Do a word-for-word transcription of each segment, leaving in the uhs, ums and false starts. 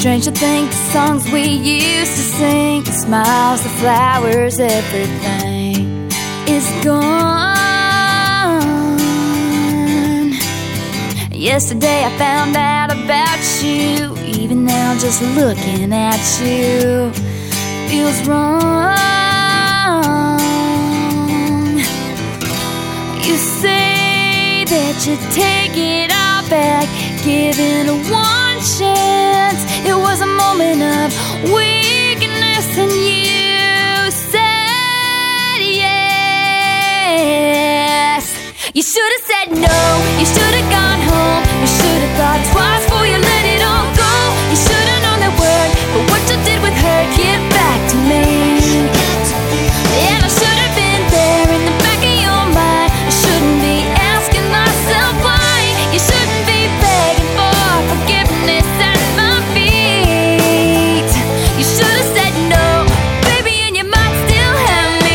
strange to think the songs we used to sing, the smiles, the flowers, everything is gone. Yesterday I found out about you. Even now just looking at you feels wrong. You say that you take it all back, giving it one chance. It was a moment of weakness and you said yes. You should have said no, you should have gone home. You should have thought twice before you let it all go. You should have known that word, but what you did with her, get back to me. And I should have been there in the back of your mind. I shouldn't be asking myself why. You shouldn't be begging for forgiveness at my feet. You should have said no, baby, and you might still have me.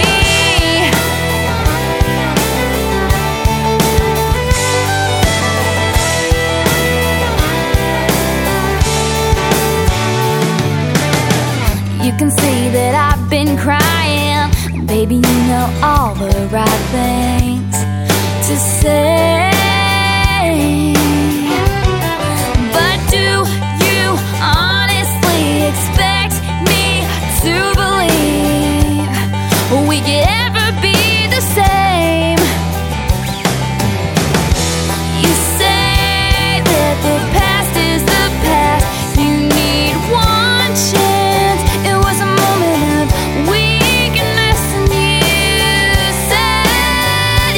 You can see that I've been crying. Baby, you know all the right things to say. But do you honestly expect me to believe we could ever be the same? You say that the past is the past. You need one chance. It was a moment of weakness and you said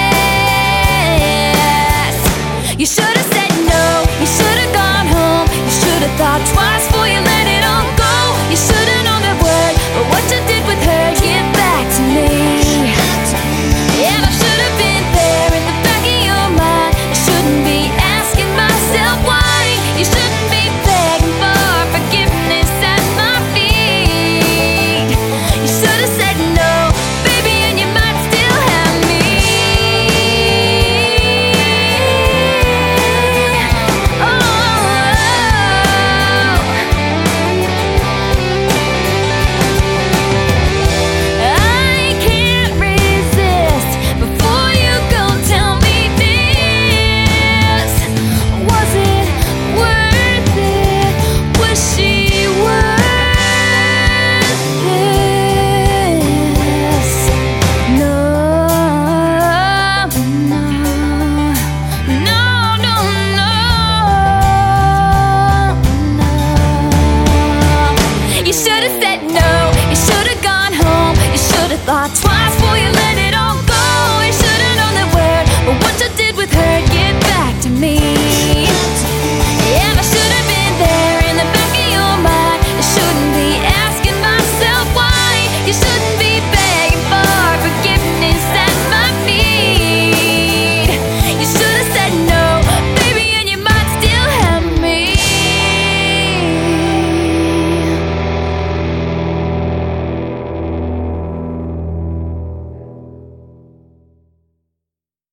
yes. You should have said no, you should have gone home. You should have thought twice before you let it all go. You should have known that word, but what you did with her, get back to me. And I should have been there in the back of your mind. I shouldn't be asking myself why. You shouldn't be begging for forgiveness at my feet. You should have said no, baby, and you might still have me. Oh, I can't resist. Before you go, tell me this. Was it worth it? Was she worth this? No, no, no, no, no, no. You should have said no. You should